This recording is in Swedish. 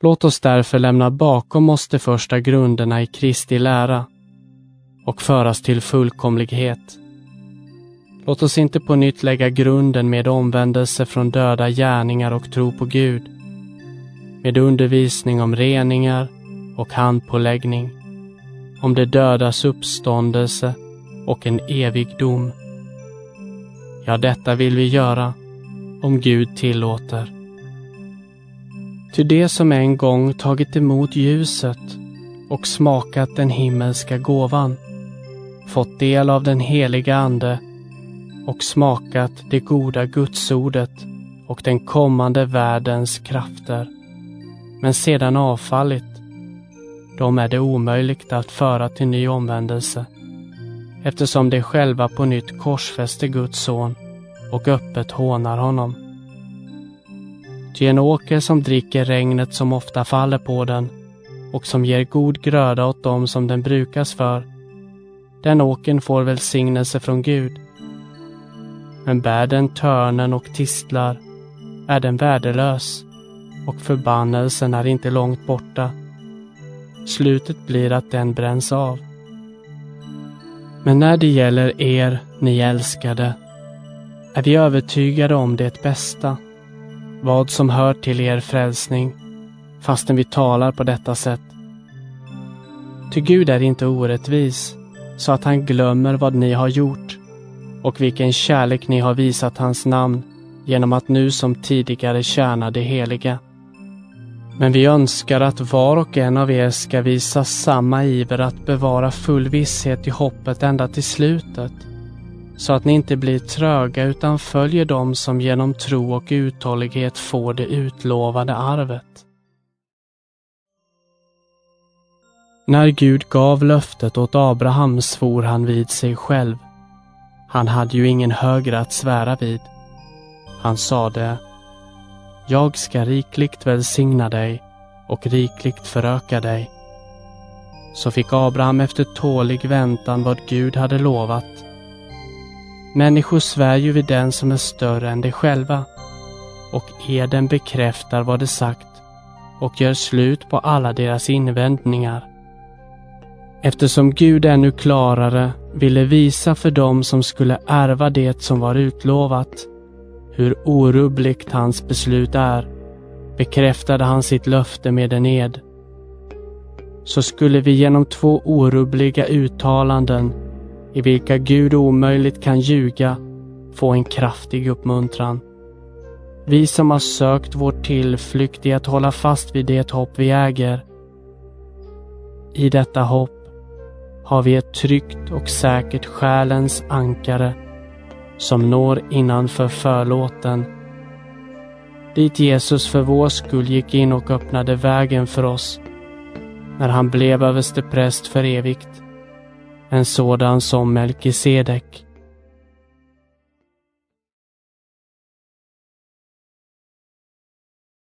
Låt oss därför lämna bakom oss de första grunderna i Kristi lära och föras till fullkomlighet. Låt oss inte på nytt lägga grunden med omvändelse från döda gärningar och tro på Gud, med undervisning om reningar och handpåläggning, om det dödas uppståndelse och en evig dom. Ja, detta vill vi göra, om Gud tillåter. Ty det som en gång tagit emot ljuset och smakat den himmelska gåvan, fått del av den heliga ande och smakat det goda gudsordet och den kommande världens krafter, men sedan avfallit, de är det omöjligt att föra till ny omvändelse, eftersom de själva på nytt korsfäster Guds son och öppet hånar honom. Ty en åker som dricker regnet som ofta faller på den och som ger god gröda åt dem som den brukas för, den åkern får välsignelse från Gud. Men bär den törnen och tistlar är den värdelös, och förbannelsen är inte långt borta. Slutet blir att den bränns av. Men när det gäller er, ni älskade, är vi övertygade om det bästa, vad som hör till er frälsning, fastän vi talar på detta sätt. Ty Gud är inte orättvis, så att han glömmer vad ni har gjort och vilken kärlek ni har visat hans namn genom att nu som tidigare tjäna det heliga. Men vi önskar att var och en av er ska visa samma iver att bevara full visshet i hoppet ända till slutet, så att ni inte blir tröga utan följer dem som genom tro och uthållighet får det utlovade arvet. När Gud gav löftet åt Abraham svor han vid sig själv. Han hade ju ingen högre att svära vid. Han sade: jag ska rikligt välsigna dig och rikligt föröka dig. Så fick Abraham efter tålig väntan vad Gud hade lovat. Människor svär ju vid den som är större än de själva, och eden bekräftar vad de sagt och gör slut på alla deras invändningar. Eftersom Gud ännu klarare ville visa för dem som skulle ärva det som var utlovat hur orubbligt hans beslut är, bekräftade han sitt löfte med en ed. Så skulle vi genom 2 orubbliga uttalanden, i vilka Gud omöjligt kan ljuga, få en kraftig uppmuntran. Vi som har sökt vår tillflykt i att hålla fast vid det hopp vi äger. I detta hopp har vi ett tryggt och säkert själens ankare som når innanför förlåten, dit Jesus för vår skull gick in och öppnade vägen för oss när han blev överstepräst för evigt, en sådan som Melkisedek.